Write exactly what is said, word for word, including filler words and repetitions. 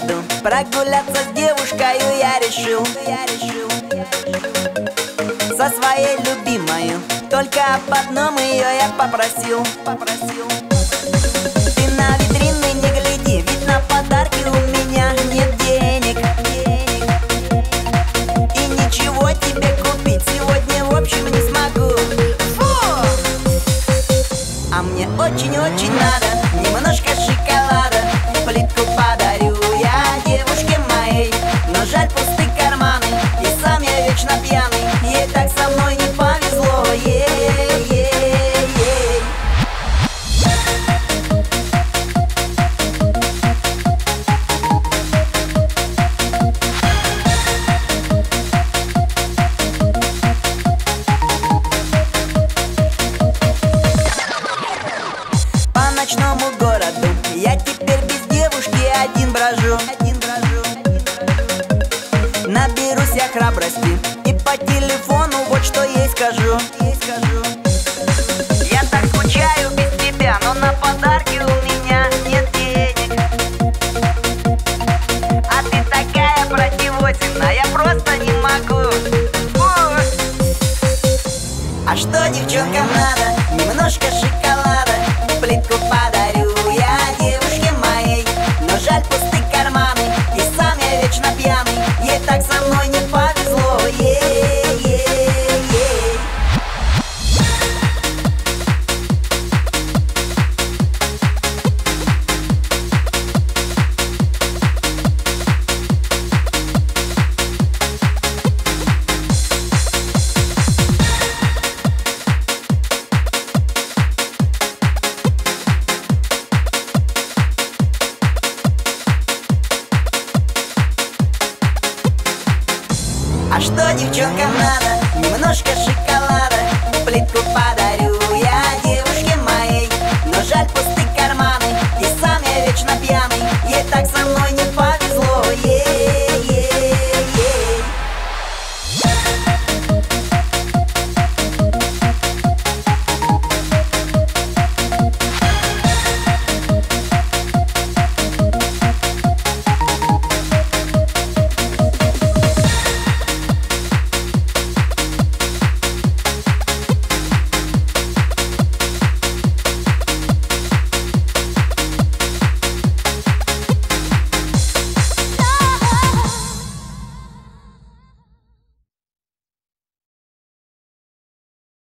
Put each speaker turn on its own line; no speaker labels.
городу прогуляться с девушкою я решил, со своей любимою. Только об одном ее я попросил. Ты на витрины не гляди, ведь на подарки у меня нет денег. И ничего тебе купить сегодня в общем не смогу. Фу! А мне очень-очень надо немножко шоколада. Плитку подарю я девушке моей, но жаль пусты карманы, и сам я вечно пьяный. Ей так со мной не повезло, ей-ей-ей. По ночному городу я теперь без девушки один брожу. Наберусь я храбрости и по телефону вот что ей скажу. Я так скучаю без тебя, но на подарки у меня нет денег. А ты такая противозина, я просто не могу. Фу! А что девчонкам надо? Немножко шоколада. Плитку подарю я девушке моей, но жаль пусты карманы, и сам я вечно пьяный. Ей так со мной не повезло, ей-ей-ей. А что девчонкам надо? Немножко шоколада. Плитку подарю